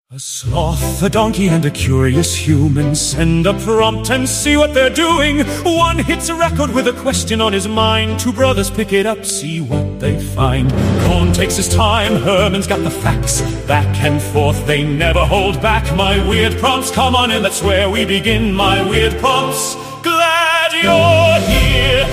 A sloth, a donkey, and a curious human send a prompt and see what they're doing. One hits a record with a question on his mind. Two brothers pick it up, see what they find. Cohn takes his time, Herman's got the facts. Back and forth, they never hold back. My weird prompts, come on in, that's where we begin. My weird prompts, glad you're here.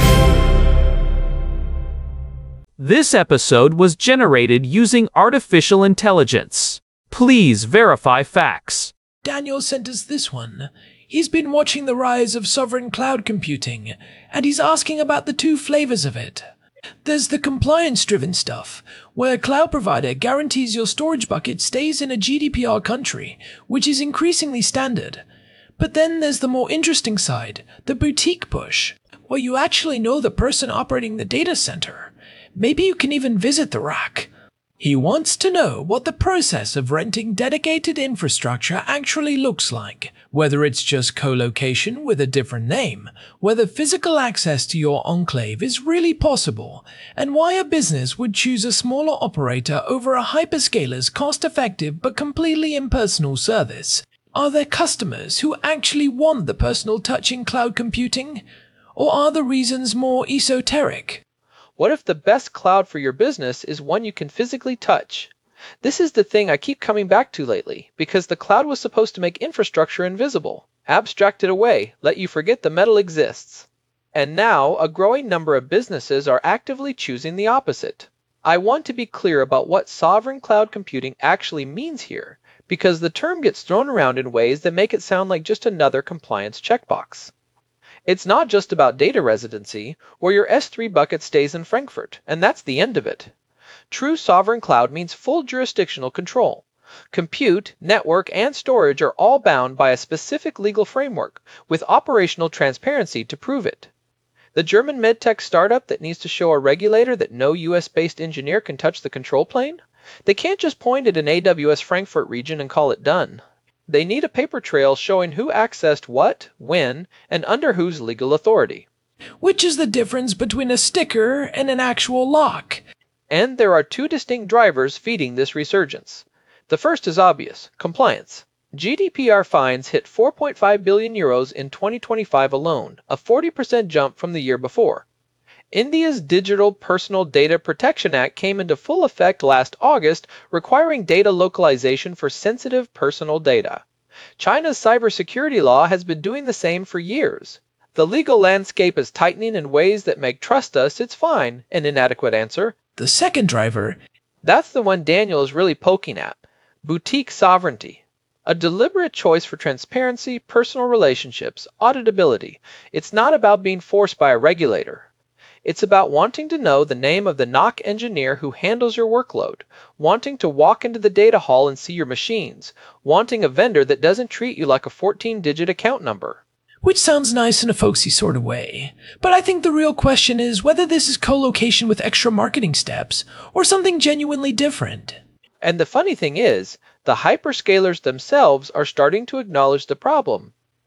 This episode was generated using artificial intelligence. Please verify facts. Daniel sent us this one. He's been watching the rise of sovereign cloud computing, and he's asking about the two flavors of it. There's the compliance-driven stuff, where a cloud provider guarantees your storage bucket stays in a GDPR country, which is increasingly standard. But then there's the more interesting side, the boutique push, where you actually know the person operating the data center. Maybe you can even visit the rack. He wants to know what the process of renting dedicated infrastructure actually looks like, whether it's just co-location with a different name, whether physical access to your enclave is really possible, and why a business would choose a smaller operator over a hyperscaler's cost-effective but completely impersonal service. Are there customers who actually want the personal touch in cloud computing? Or are the reasons more esoteric? What if the best cloud for your business is one you can physically touch? This is the thing I keep coming back to lately, because the cloud was supposed to make infrastructure invisible, abstract it away, let you forget the metal exists. And now, a growing number of businesses are actively choosing the opposite. I want to be clear about what sovereign cloud computing actually means here, because the term gets thrown around in ways that make it sound like just another compliance checkbox. It's not just about data residency, where your S3 bucket stays in Frankfurt, and that's the end of it. True sovereign cloud means full jurisdictional control. Compute, network, and storage are all bound by a specific legal framework, with operational transparency to prove it. The German medtech startup that needs to show a regulator that no US-based engineer can touch the control plane? They can't just point at an AWS Frankfurt region and call it done. They need a paper trail showing who accessed what, when, and under whose legal authority. Which is the difference between a sticker and an actual lock? And there are two distinct drivers feeding this resurgence. The first is obvious: compliance. GDPR fines hit 4.5 billion euros in 2025 alone, a 40% jump from the year before. India's Digital Personal Data Protection Act came into full effect last August, requiring data localization for sensitive personal data. China's cybersecurity law has been doing the same for years. The legal landscape is tightening in ways that make "trust us, it's fine" an inadequate answer. The second driver, That's the one Daniel is really poking at: boutique sovereignty. A deliberate choice for transparency, personal relationships, auditability. It's not about being forced by a regulator. It's about wanting to know the name of the NOC engineer who handles your workload, wanting to walk into the data hall and see your machines, wanting a vendor that doesn't treat you like a 14-digit account number. which sounds nice in a folksy sort of way. But I think the real question is whether this is co-location with extra marketing steps, or something genuinely different. And the funny thing is, the hyperscalers themselves are starting to acknowledge the problem.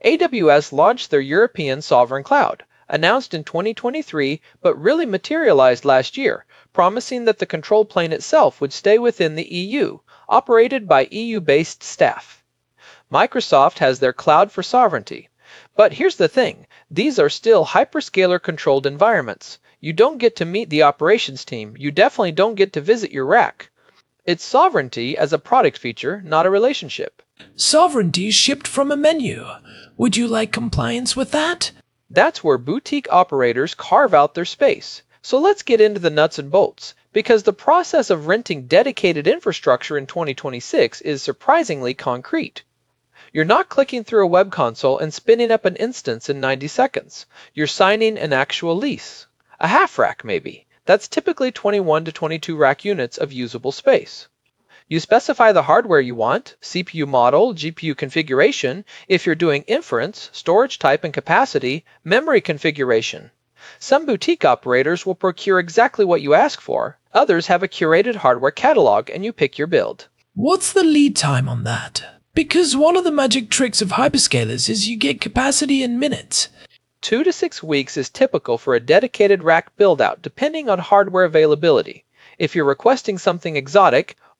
AWS launched their European sovereign cloud, announced in 2023 but really materialized last year, promising that the control plane itself would stay within the EU, operated by EU-based staff. Microsoft has their cloud for sovereignty. But here's the thing, these are still hyperscaler-controlled environments. You don't get to meet the operations team, you definitely don't get to visit your rack. It's sovereignty as a product feature, not a relationship. Sovereignty shipped from a menu. Would you like compliance with that? That's where boutique operators carve out their space. So let's get into the nuts and bolts, because the process of renting dedicated infrastructure in 2026 is surprisingly concrete. You're not clicking through a web console and spinning up an instance in 90 seconds. You're signing an actual lease. A half rack, maybe. That's typically 21 to 22 rack units of usable space. You specify the hardware you want, CPU model, GPU configuration, if you're doing inference, storage type and capacity, memory configuration. Some boutique operators will procure exactly what you ask for. Others have a curated hardware catalog and you pick your build. What's the lead time on that? Because one of the magic tricks of hyperscalers is you get capacity in minutes. 2 to 6 weeks is typical for a dedicated rack build-out, depending on hardware availability. If you're requesting something exotic,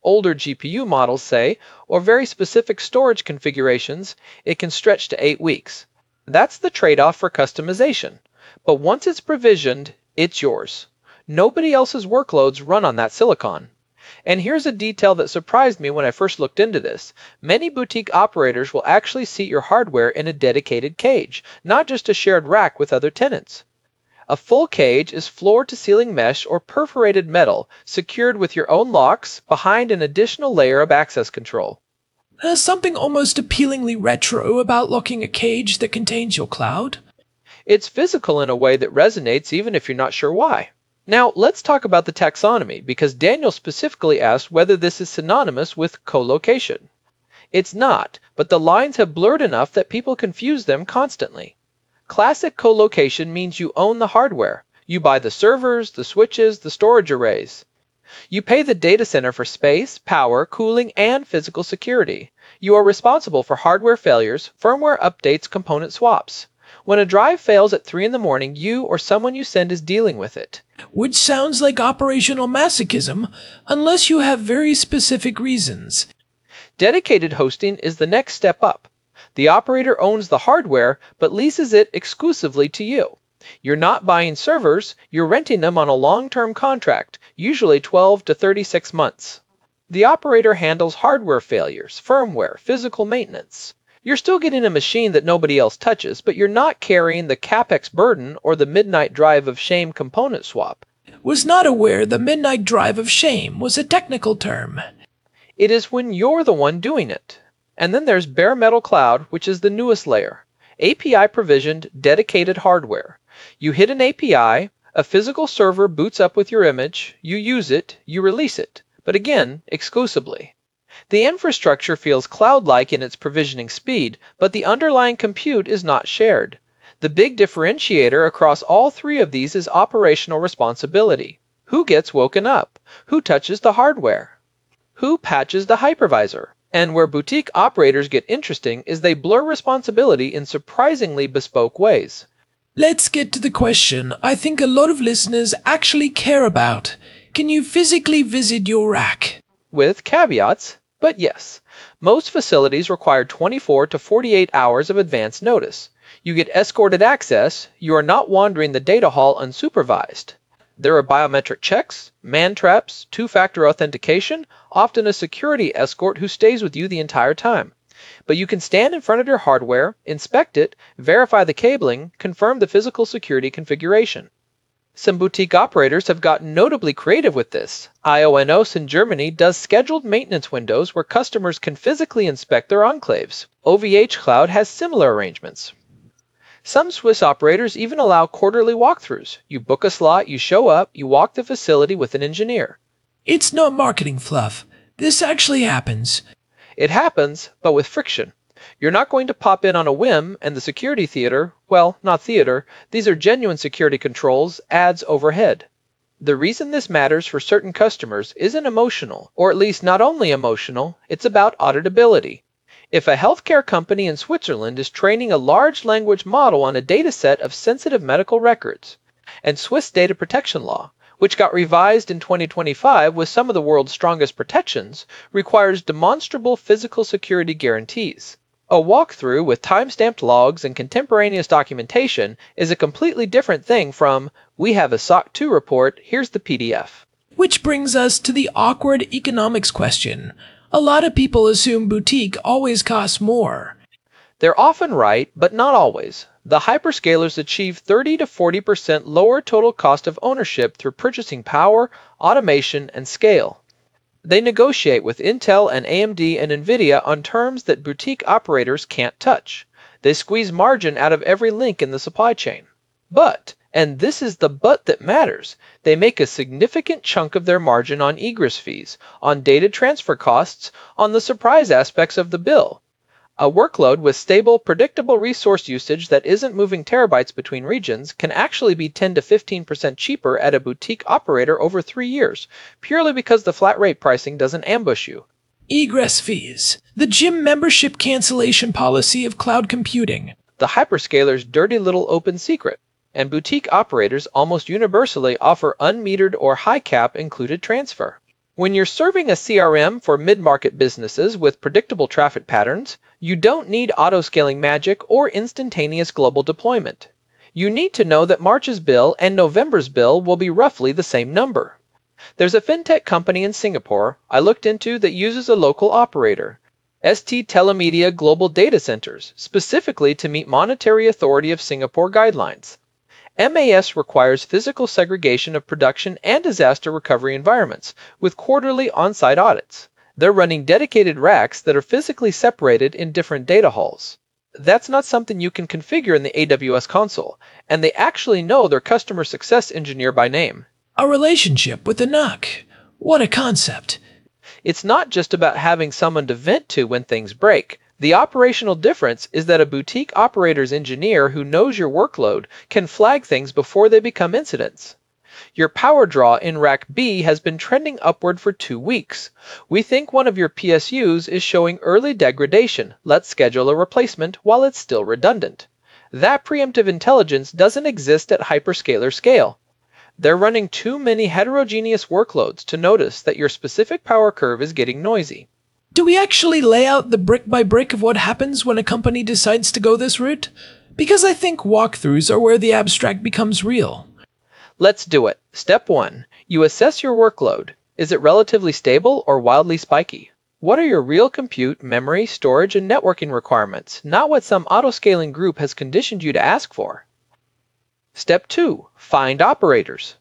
older GPU models say, or very specific storage configurations, it can stretch to 8 weeks. That's the trade-off for customization. But once it's provisioned, it's yours. Nobody else's workloads run on that silicon. And here's a detail that surprised me when I first looked into this. Many boutique operators will actually seat your hardware in a dedicated cage, not just a shared rack with other tenants. A full cage is floor-to-ceiling mesh or perforated metal, secured with your own locks behind an additional layer of access control. There's something almost appealingly retro about locking a cage that contains your cloud. It's physical in a way that resonates even if you're not sure why. Now, let's talk about the taxonomy, because Daniel specifically asked whether this is synonymous with co-location. It's not, but the lines have blurred enough that people confuse them constantly. Classic co-location means you own the hardware. You buy the servers, the switches, the storage arrays. You pay the data center for space, power, cooling, and physical security. You are responsible for hardware failures, firmware updates, component swaps. When a drive fails at 3 in the morning, you or someone you send is dealing with it. Which sounds like operational masochism, unless you have very specific reasons. Dedicated hosting is the next step up. The operator owns the hardware, but leases it exclusively to you. You're not buying servers, you're renting them on a long-term contract, usually 12 to 36 months. The operator handles hardware failures, firmware, physical maintenance. You're still getting a machine that nobody else touches, but you're not carrying the CapEx burden or the midnight drive of shame component swap. Was not aware the midnight drive of shame was a technical term. It is when you're the one doing it. And then there's bare metal cloud, which is the newest layer. API provisioned, dedicated hardware. You hit an API, a physical server boots up with your image, you use it, you release it, but again, exclusively. The infrastructure feels cloud-like in its provisioning speed, but the underlying compute is not shared. The big differentiator across all three of these is operational responsibility. Who gets woken up? Who touches the hardware? Who patches the hypervisor? And where boutique operators get interesting is they blur responsibility in surprisingly bespoke ways. Let's get to the question I think a lot of listeners actually care about. Can you physically visit your rack? With caveats, but yes. Most facilities require 24 to 48 hours of advance notice. You get escorted access, you are not wandering the data hall unsupervised. There are biometric checks, man traps, two-factor authentication, often a security escort who stays with you the entire time. But you can stand in front of your hardware, inspect it, verify the cabling, confirm the physical security configuration. Some boutique operators have gotten notably creative with this. IONOS in Germany does scheduled maintenance windows where customers can physically inspect their enclaves. OVH Cloud has similar arrangements. Some Swiss operators even allow quarterly walkthroughs. You book a slot, you show up, you walk the facility with an engineer. It's not marketing fluff. This actually happens. It happens, but with friction. You're not going to pop in on a whim, and the security theater, well, not theater, these are genuine security controls, adds overhead. The reason this matters for certain customers isn't emotional, or at least not only emotional, it's about auditability. If a healthcare company in Switzerland is training a large language model on a dataset of sensitive medical records, and Swiss data protection law, which got revised in 2025 with some of the world's strongest protections, requires demonstrable physical security guarantees. A walkthrough with time-stamped logs and contemporaneous documentation is a completely different thing from, we have a SOC 2 report, here's the PDF. Which brings us to the awkward economics question. A lot of people assume boutique always costs more. They're often right, but not always. The hyperscalers achieve 30 to 40% lower total cost of ownership through purchasing power, automation, and scale. They negotiate with Intel and AMD and NVIDIA on terms that boutique operators can't touch. They squeeze margin out of every link in the supply chain. But, and this is the but that matters, they make a significant chunk of their margin on egress fees, on data transfer costs, on the surprise aspects of the bill. A workload with stable, predictable resource usage that isn't moving terabytes between regions can actually be 10 to 15% cheaper at a boutique operator over 3 years, purely because the flat rate pricing doesn't ambush you. Egress fees. The gym membership cancellation policy of cloud computing. The hyperscaler's dirty little open secret. And boutique operators almost universally offer unmetered or high cap included transfer. When you're serving a CRM for mid-market businesses with predictable traffic patterns, you don't need auto-scaling magic or instantaneous global deployment. You need to know that March's bill and November's bill will be roughly the same number. There's a fintech company in Singapore I looked into that uses a local operator, ST Telemedia Global Data Centers, specifically to meet Monetary Authority of Singapore guidelines. MAS requires physical segregation of production and disaster recovery environments, with quarterly on-site audits. They're running dedicated racks that are physically separated in different data halls. That's not something you can configure in the AWS console, and they actually know their customer success engineer by name. A relationship with the NUC. What a concept. It's not just about having someone to vent to when things break. The operational difference is that a boutique operator's engineer who knows your workload can flag things before they become incidents. Your power draw in Rack B has been trending upward for 2 weeks. We think one of your PSUs is showing early degradation. Let's schedule a replacement while it's still redundant. That preemptive intelligence doesn't exist at hyperscaler scale. They're running too many heterogeneous workloads to notice that your specific power curve is getting noisy. Do we actually lay out the brick by brick of what happens when a company decides to go this route? Because I think walkthroughs are where the abstract becomes real. Let's do it. Step 1. You assess your workload. Is it relatively stable or wildly spiky? What are your real compute, memory, storage, and networking requirements, not what some auto-scaling group has conditioned you to ask for? Step 2. Find operators.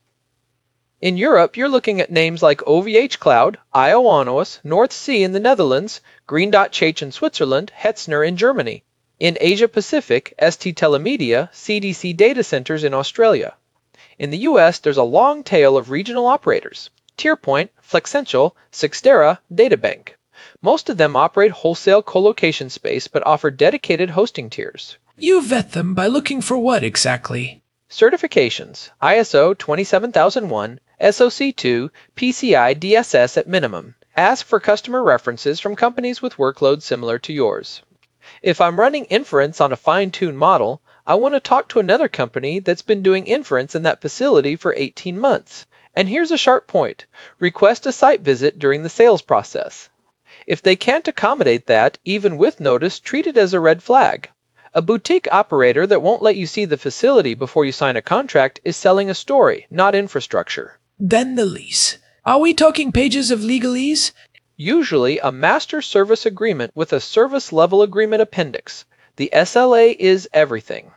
In Europe, you're looking at names like OVH Cloud, Ioannis, North Sea in the Netherlands, Green Dot Chase in Switzerland, Hetzner in Germany. In Asia Pacific, ST Telemedia, CDC data centers in Australia. In the US, there's a long tail of regional operators: TierPoint, Flexential, Cyxtera, DataBank. Most of them operate wholesale colocation space but offer dedicated hosting tiers. You vet them by looking for what exactly? Certifications: ISO 27001, SOC2, PCI DSS at minimum. Ask for customer references from companies with workloads similar to yours. If I'm running inference on a fine-tuned model, I want to talk to another company that's been doing inference in that facility for 18 months. And here's a sharp point: request a site visit during the sales process. If they can't accommodate that, even with notice, treat it as a red flag. A boutique operator that won't let you see the facility before you sign a contract is selling a story, not infrastructure. Then the lease. Are we talking pages of legalese? Usually a master service agreement with a service level agreement appendix. The SLA is everything.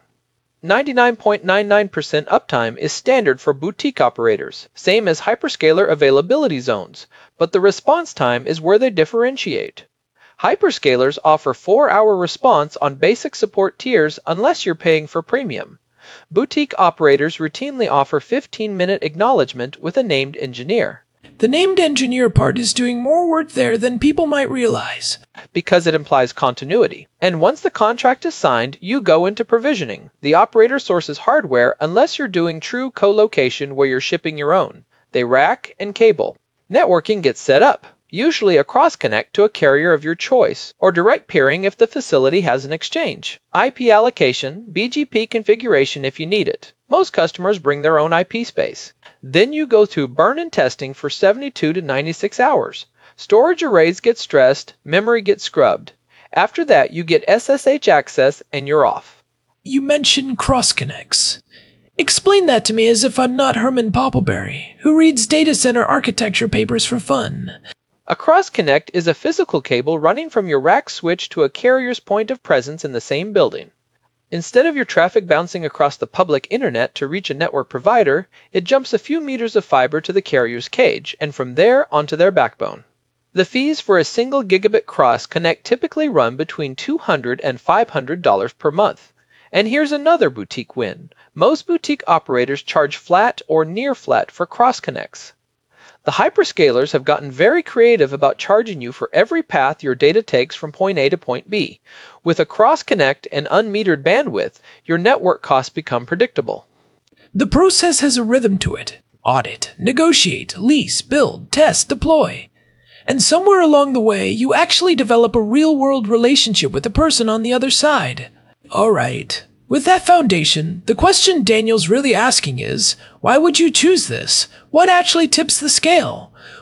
99.99% uptime is standard for boutique operators, same as hyperscaler availability zones, but the response time is where they differentiate. Hyperscalers offer 4-hour response on basic support tiers unless you're paying for premium. Boutique operators routinely offer 15-minute acknowledgement with a named engineer. The named engineer part is doing more work there than people might realize. Because it implies continuity. And once the contract is signed, you go into provisioning. The operator sources hardware unless you're doing true co-location where you're shipping your own. They rack and cable. Networking gets set up, usually a cross-connect to a carrier of your choice, or direct peering if the facility has an exchange. IP allocation, BGP configuration if you need it. Most customers bring their own IP space. Then you go through burn-in testing for 72 to 96 hours. Storage arrays get stressed, memory gets scrubbed. After that, you get SSH access and you're off. You mentioned cross-connects. Explain that to me as if I'm not Herman Poppleberry, who reads data center architecture papers for fun. A cross-connect is a physical cable running from your rack switch to a carrier's point of presence in the same building. Instead of your traffic bouncing across the public internet to reach a network provider, it jumps a few meters of fiber to the carrier's cage, and from there onto their backbone. The fees for a single gigabit cross-connect typically run between $200 and $500 per month. And here's another boutique win. Most boutique operators charge flat or near flat for cross-connects. The hyperscalers have gotten very creative about charging you for every path your data takes from point A to point B. With a cross-connect and unmetered bandwidth, your network costs become predictable. The process has a rhythm to it. Audit, negotiate, lease, build, test, deploy. And somewhere along the way, you actually develop a real-world relationship with the person on the other side. All right. With that foundation, the question Daniel's really asking is, why would you choose this? What actually tips the scale?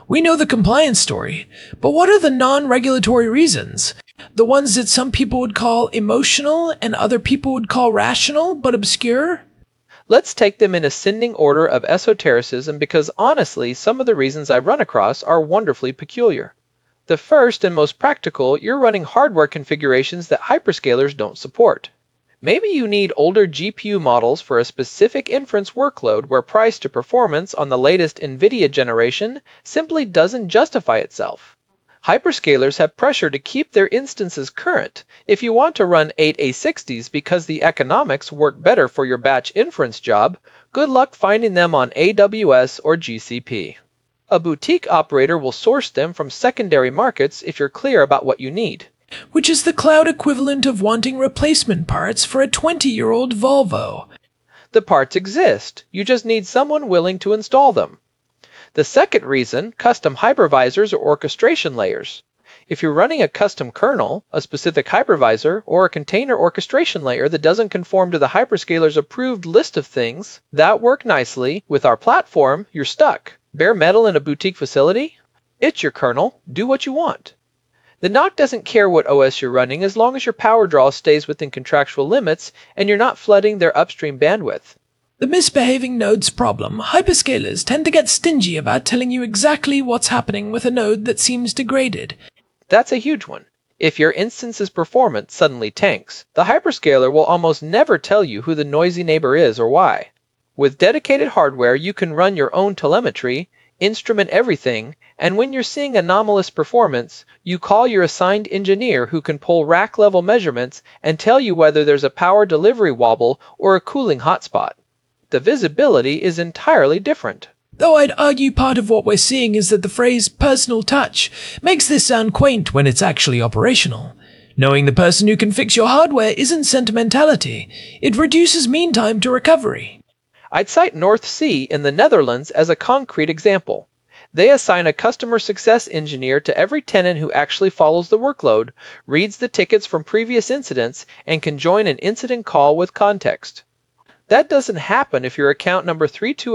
We know the compliance story, but what are the non-regulatory reasons? The ones that some people would call emotional and other people would call rational, but obscure? Let's take them in ascending order of esotericism because honestly, some of the reasons I run across are wonderfully peculiar. The first and most practical, you're running hardware configurations that hyperscalers don't support. Maybe you need older GPU models for a specific inference workload where price to performance on the latest NVIDIA generation simply doesn't justify itself. Hyperscalers have pressure to keep their instances current. If you want to run 8 A60s because the economics work better for your batch inference job, good luck finding them on AWS or GCP. A boutique operator will source them from secondary markets if you're clear about what you need. Which is the cloud equivalent of wanting replacement parts for a 20-year-old Volvo. The parts exist, you just need someone willing to install them. The second reason, custom hypervisors or orchestration layers. If you're running a custom kernel, a specific hypervisor, or a container orchestration layer that doesn't conform to the hyperscaler's approved list of things that work nicely with our platform, you're stuck. Bare metal in a boutique facility? It's your kernel, do what you want. The NOC doesn't care what OS you're running as long as your power draw stays within contractual limits and you're not flooding their upstream bandwidth. The misbehaving nodes problem. Hyperscalers tend to get stingy about telling you exactly what's happening with a node that seems degraded. That's a huge one. If your instance's performance suddenly tanks, the hyperscaler will almost never tell you who the noisy neighbor is or why. With dedicated hardware, you can run your own telemetry, instrument everything, and when you're seeing anomalous performance, you call your assigned engineer who can pull rack-level measurements and tell you whether there's a power delivery wobble or a cooling hotspot. The visibility is entirely different. Though I'd argue part of what we're seeing is that the phrase personal touch makes this sound quaint when it's actually operational. Knowing the person who can fix your hardware isn't sentimentality. It reduces mean time to recovery. I'd cite North Sea in the Netherlands as a concrete example. They assign a customer success engineer to every tenant who actually follows the workload, reads the tickets from previous incidents, and can join an incident call with context. That doesn't happen if you're account number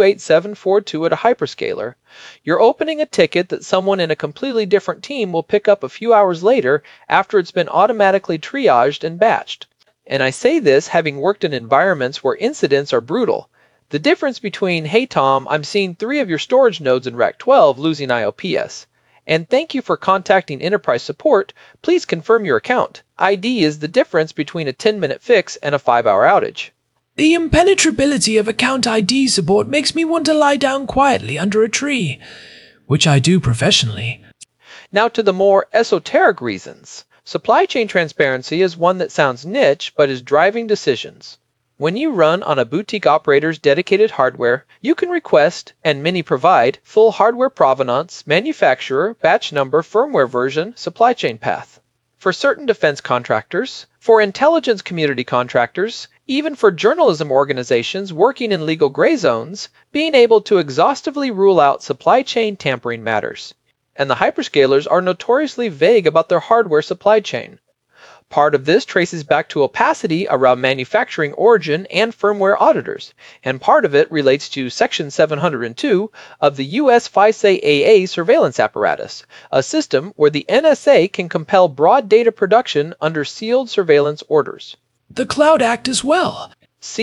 328742 at a hyperscaler. You're opening a ticket that someone in a completely different team will pick up a few hours later after it's been automatically triaged and batched. And I say this having worked in environments where incidents are brutal. The difference between, hey Tom, I'm seeing 3 of your storage nodes in Rack 12 losing IOPS, and thank you for contacting enterprise support, please confirm your account. ID is the difference between a 10-minute fix and a 5-hour outage. The impenetrability of account ID support makes me want to lie down quietly under a tree, which I do professionally. Now to the more esoteric reasons. Supply chain transparency is one that sounds niche but is driving decisions. When you run on a boutique operator's dedicated hardware, you can request, and many provide, full hardware provenance, manufacturer, batch number, firmware version, supply chain path. For certain defense contractors, for intelligence community contractors, even for journalism organizations working in legal gray zones, being able to exhaustively rule out supply chain tampering matters. And the hyperscalers are notoriously vague about their hardware supply chain. Part of this traces back to opacity around manufacturing origin and firmware auditors, and part of it relates to Section 702 of the U.S. FISA AA surveillance apparatus, a system where the NSA can compel broad data production under sealed surveillance orders. The Cloud Act as well.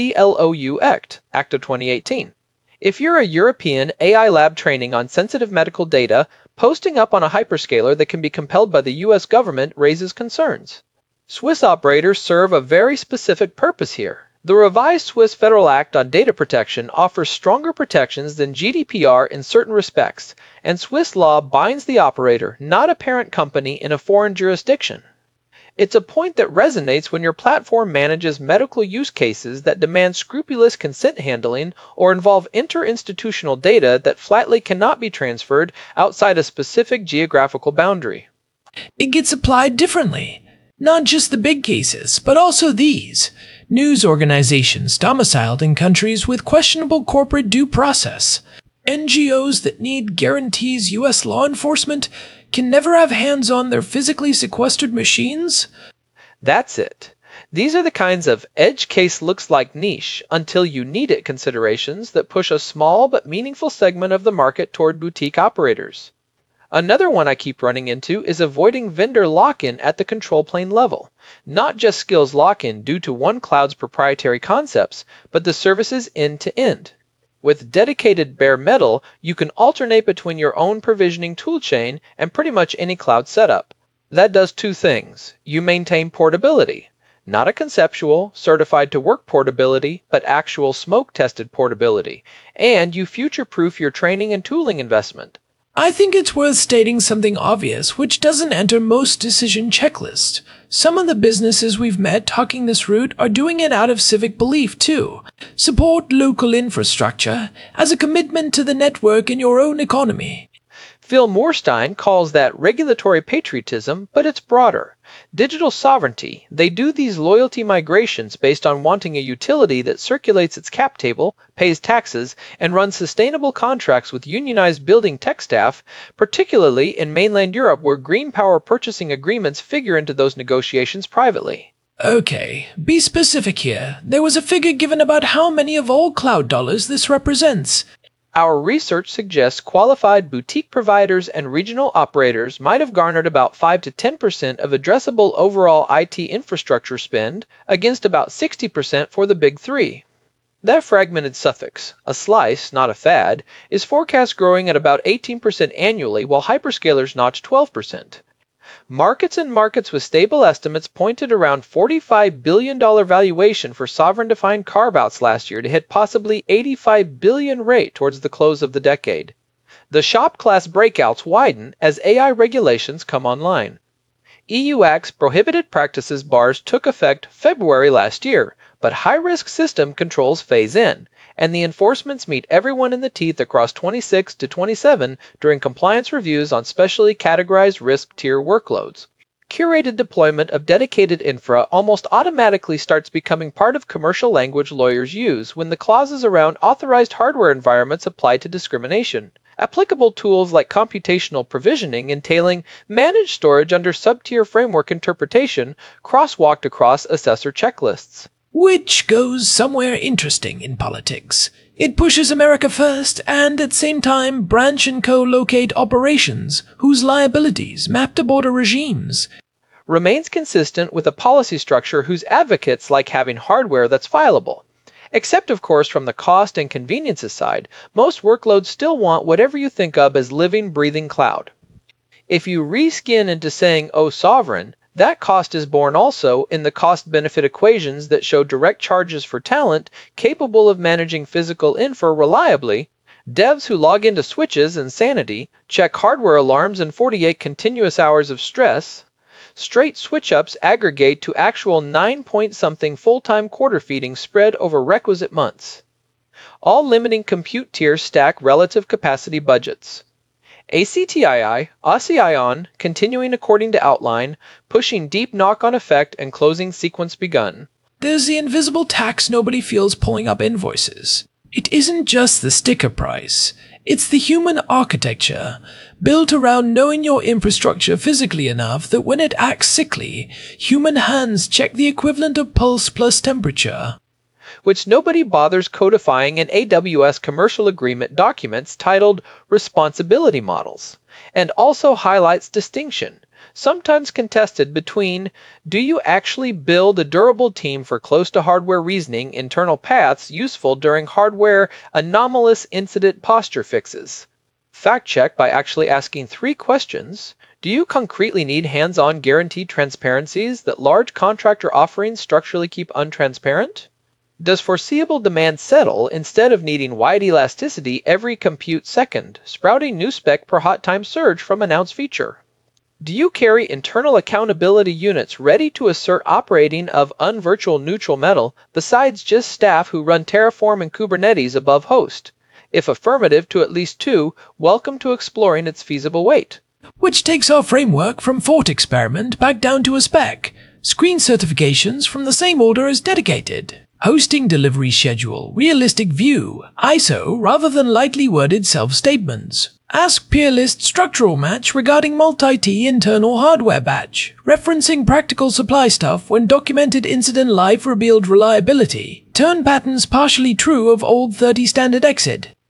CLOU Act, Act of 2018. If you're a European AI lab training on sensitive medical data, posting up on a hyperscaler that can be compelled by the U.S. government raises concerns. Swiss operators serve a very specific purpose here. The revised Swiss Federal Act on Data Protection offers stronger protections than GDPR in certain respects, and Swiss law binds the operator, not a parent company in a foreign jurisdiction. It's a point that resonates when your platform manages medical use cases that demand scrupulous consent handling or involve interinstitutional data that flatly cannot be transferred outside a specific geographical boundary. It gets applied differently. Not just the big cases, but also these. News organizations domiciled in countries with questionable corporate due process. NGOs that need guarantees U.S. law enforcement can never have hands on their physically sequestered machines? That's it. These are the kinds of edge case looks like niche until you need it considerations that push a small but meaningful segment of the market toward boutique operators. Another one I keep running into is avoiding vendor lock-in at the control plane level. Not just skills lock-in due to one cloud's proprietary concepts, but the services end-to-end. With dedicated bare metal, you can alternate between your own provisioning toolchain and pretty much any cloud setup. That does two things. You maintain portability. Not a conceptual, certified to work portability, but actual smoke-tested portability. And you future-proof your training and tooling investment. I think it's worth stating something obvious which doesn't enter most decision checklists. Some of the businesses we've met talking this route are doing it out of civic belief too. Support local infrastructure as a commitment to the network in your own economy. Phil Moorstein calls that regulatory patriotism, but it's broader. Digital sovereignty. They do these loyalty migrations based on wanting a utility that circulates its cap table, pays taxes, and runs sustainable contracts with unionized building tech staff, particularly in mainland Europe where green power purchasing agreements figure into those negotiations privately. Okay, be specific here. There was a figure given about how many of all cloud dollars this represents. Our research suggests qualified boutique providers and regional operators might have garnered about 5 to 10% of addressable overall IT infrastructure spend against about 60% for the big three. That fragmented suffix, a slice, not a fad, is forecast growing at about 18% annually while hyperscalers notch 12%. Markets and markets with stable estimates pointed around $45 billion valuation for sovereign-defined carve-outs last year to hit possibly $85 billion rate towards the close of the decade. The shop class breakouts widen as AI regulations come online. EU Act's prohibited practices bars took effect February last year, but high-risk system controls phase in, and the enforcements meet everyone in the teeth across 26 to 27 during compliance reviews on specially categorized risk tier workloads. Curated deployment of dedicated infra almost automatically starts becoming part of commercial language lawyers use when the clauses around authorized hardware environments apply to discrimination. Applicable tools like computational provisioning entailing managed storage under sub-tier framework interpretation crosswalked across assessor checklists. Which goes somewhere interesting in politics. It pushes America first and at the same time branch and co-locate operations whose liabilities map to border regimes. Remains consistent with a policy structure whose advocates like having hardware that's fileable. Except, of course, from the cost and conveniences side, most workloads still want whatever you think of as living, breathing cloud. If you reskin into saying, oh, sovereign, that cost is borne also in the cost-benefit equations that show direct charges for talent capable of managing physical infra reliably, devs who log into switches and sanity, check hardware alarms in 48 continuous hours of stress, straight switch-ups aggregate to actual 9-point-something full-time quarter feeding spread over requisite months. All limiting compute tiers stack relative capacity budgets. ACTII, ASCII-on, continuing according to outline, pushing deep knock-on effect and closing sequence begun. There's the invisible tax nobody feels pulling up invoices. It isn't just the sticker price. It's the human architecture, built around knowing your infrastructure physically enough that when it acts sickly, human hands check the equivalent of pulse plus temperature. Which nobody bothers codifying in AWS commercial agreement documents titled Responsibility Models, and also highlights distinction, sometimes contested between do you actually build a durable team for close-to-hardware reasoning internal paths useful during hardware anomalous incident posture fixes? Fact check by actually asking 3 questions. Do you concretely need hands-on guaranteed transparencies that large contractor offerings structurally keep untransparent? Does foreseeable demand settle instead of needing wide elasticity every compute second, sprouting new spec per hot time surge from announced feature? Do you carry internal accountability units ready to assert operating of unvirtual neutral metal besides just staff who run Terraform and Kubernetes above host? If affirmative to at least 2, welcome to exploring its feasible weight. Which takes our framework from Fort Experiment back down to a spec. Screen certifications from the same order as dedicated. Hosting delivery schedule, realistic view, ISO rather than lightly worded self-statements. Ask peer list structural match regarding multi-T internal hardware batch. Referencing practical supply stuff when documented incident life revealed reliability. Turn patterns partially true of old 30 standard exit.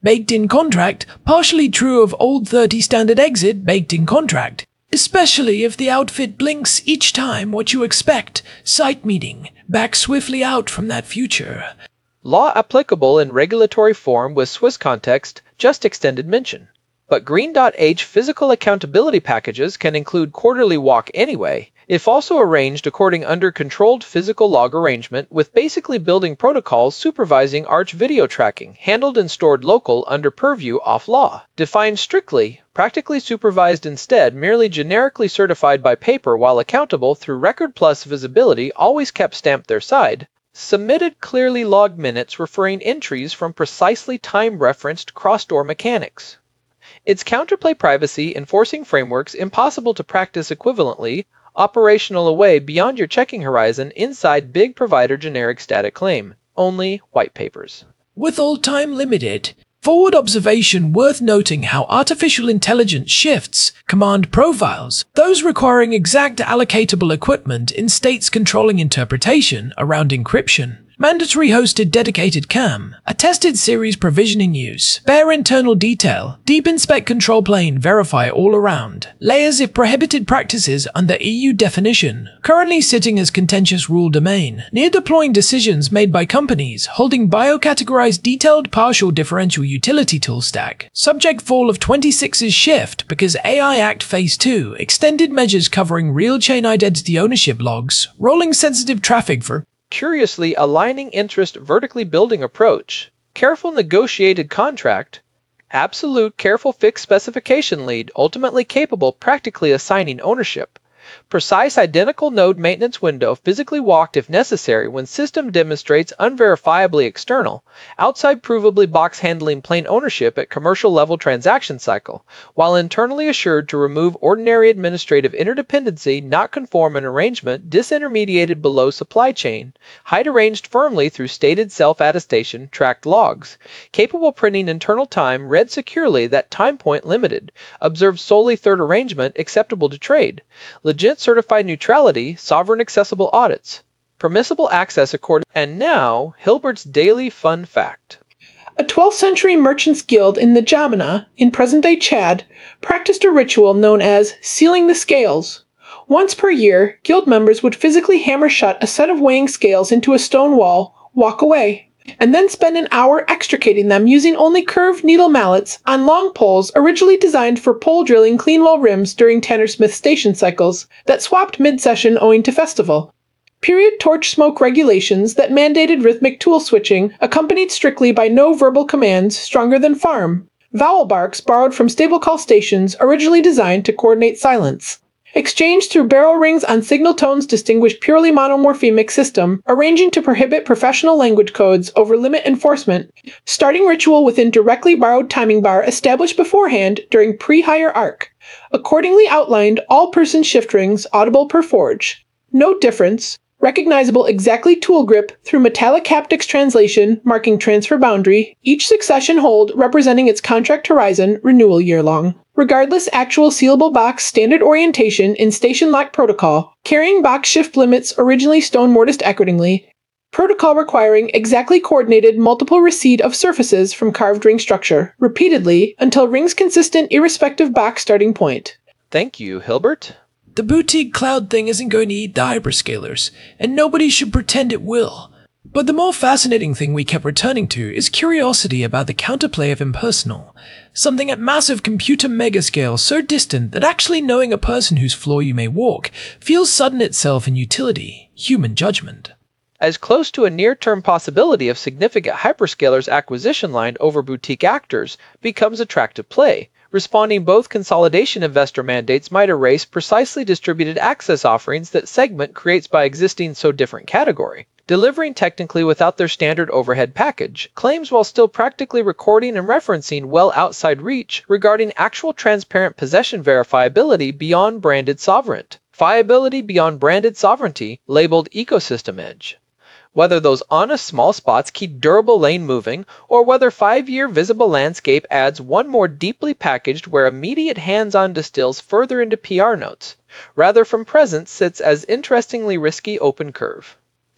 baked-in contract, partially true of old 30 standard exit, baked-in contract. Especially if the outfit blinks each time what you expect, site meeting, back swiftly out from that future. Law applicable in regulatory form with Swiss context, just extended mention. But Green.H physical accountability packages can include quarterly walk anyway, if also arranged according under controlled physical log arrangement with basically building protocols supervising Arch video tracking, handled and stored local under purview off law. Defined strictly, practically supervised instead, merely generically certified by paper while accountable through record plus visibility always kept stamped their side. Submitted clearly logged minutes referring entries from precisely time-referenced cross-door mechanics. Its counterplay privacy enforcing frameworks impossible to practice equivalently, operational away beyond your checking horizon inside big provider generic static claim. Only white papers. With all time limited, forward observation worth noting how artificial intelligence shifts command profiles, those requiring exact allocatable equipment in states controlling interpretation around encryption. Mandatory hosted dedicated CAM, attested series provisioning use, bare internal detail, deep inspect control plane verify all around, layers if prohibited practices under EU definition, currently sitting as contentious rule domain, near deploying decisions made by companies holding biocategorized detailed partial differential utility tool stack, subject fall of 26's shift because AI Act Phase 2, extended measures covering real chain identity ownership logs, rolling sensitive traffic for Curiously aligning interest vertically building approach, careful negotiated contract, absolute careful fixed specification lead ultimately capable practically assigning ownership, precise identical node maintenance window physically walked if necessary when system demonstrates unverifiably external, outside provably box handling plain ownership at commercial level transaction cycle, while internally assured to remove ordinary administrative interdependency not conform an arrangement disintermediated below supply chain, height arranged firmly through stated self-attestation, tracked logs, capable printing internal time read securely that time point limited, observed solely third arrangement acceptable to trade, legit certified neutrality, sovereign accessible audits, permissible access according. And now, Hilbert's daily fun fact. A 12th century merchants' guild in the Jamuna, in present-day Chad, practiced a ritual known as sealing the scales. Once per year, guild members would physically hammer shut a set of weighing scales into a stone wall, walk away, and then spend an hour extricating them using only curved needle mallets on long poles originally designed for pole drilling Cleanwell rims during Tanner Smith station cycles that swapped mid-session owing to festival. Period torch smoke regulations that mandated rhythmic tool switching, accompanied strictly by no verbal commands stronger than farm. Vowel barks borrowed from stable call stations originally designed to coordinate silence. Exchanged through barrel rings on signal tones distinguished purely monomorphemic system, arranging to prohibit professional language codes over limit enforcement. Starting ritual within directly borrowed timing bar established beforehand during pre-hire arc. Accordingly outlined all person shift rings audible per forge. No difference. Recognizable exactly tool grip through metallic haptics translation marking transfer boundary, each succession hold representing its contract horizon, renewal year long. Regardless actual sealable box standard orientation in station lock protocol, carrying box shift limits originally stone mortised accordingly, protocol requiring exactly coordinated multiple receipt of surfaces from carved ring structure, repeatedly until rings consistent irrespective box starting point. Thank you, Hilbert. The boutique cloud thing isn't going to eat the hyperscalers, and nobody should pretend it will. But the more fascinating thing we kept returning to is curiosity about the counterplay of impersonal, something at massive computer megascale so distant that actually knowing a person whose floor you may walk feels sudden itself in utility, human judgment. As close to a near-term possibility of significant hyperscalers acquisition line over boutique actors becomes attractive play. Responding both consolidation investor mandates might erase precisely distributed access offerings that segment creates by existing so different category. Delivering technically without their standard overhead package, claims while still practically recording and referencing well outside reach regarding actual transparent possession verifiability beyond branded sovereign. Viability beyond branded sovereignty, labeled ecosystem edge. Whether those honest small spots keep durable lane moving, or whether 5-year visible landscape adds one more deeply packaged where immediate hands-on distills further into PR notes, rather from present sits as interestingly risky open curve.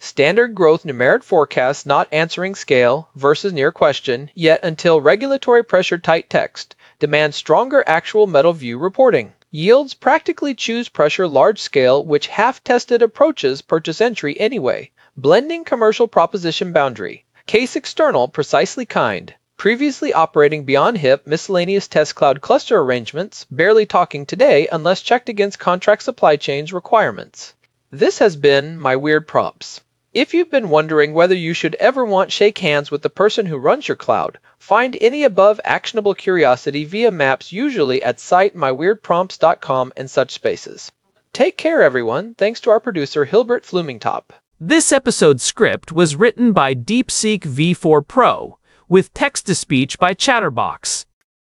Standard growth numeric forecasts not answering scale versus near question, yet until regulatory pressure tight text, demand stronger actual metal view reporting. Yields practically choose pressure large scale which half-tested approaches purchase entry anyway. Blending commercial proposition boundary. Case external precisely kind. Previously operating beyond HIP miscellaneous test cloud cluster arrangements, barely talking today unless checked against contract supply chains requirements. This has been my weird prompts. If you've been wondering whether you should ever want shake hands with the person who runs your cloud, find any above actionable curiosity via maps usually at site myweirdprompts.com and such spaces. Take care everyone, thanks to our producer Hilbert Flumingtop. This episode's script was written by DeepSeek V4 Pro, with text-to-speech by Chatterbox.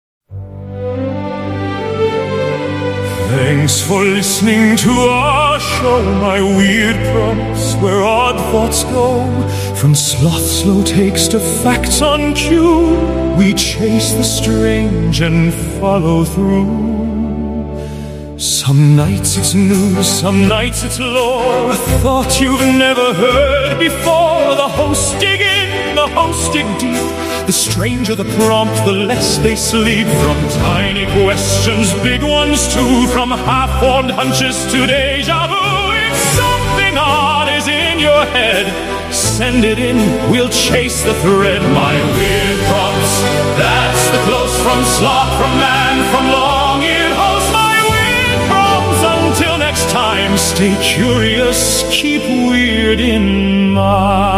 Thanks for listening to our show, My Weird Prompts, where odd thoughts go. From sloth slow takes to facts on cue, we chase the strange and follow through. Some nights it's news, some nights it's lore, a thought you've never heard before. The hosts dig in, the hosts dig deep. The stranger the prompt, the less they sleep. From tiny questions, big ones too. From half-formed hunches to deja vu. If something odd is in your head, send it in, we'll chase the thread. My weird prompts, that's the close from sloth, from man, from long-eared host. My weird prompts, until next time, stay curious, keep weird in mind.